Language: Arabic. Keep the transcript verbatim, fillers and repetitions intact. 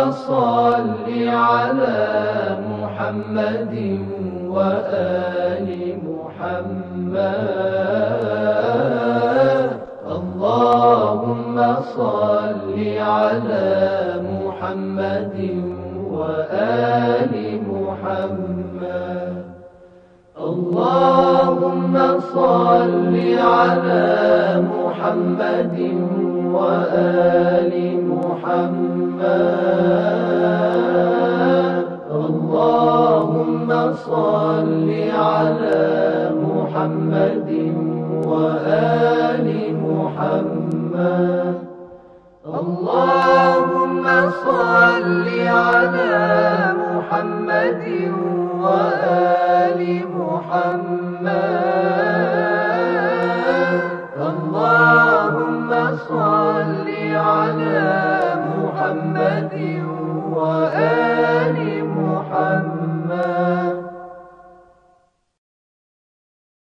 صل على محمد وآل محمد. اللهم صل على محمد وآل محمد. اللهم صل على محمد وآل محمد. اللهم صل على محمد وآل محمد. اللهم صل على محمد وآل محمد. اللهم صل على محمد وآل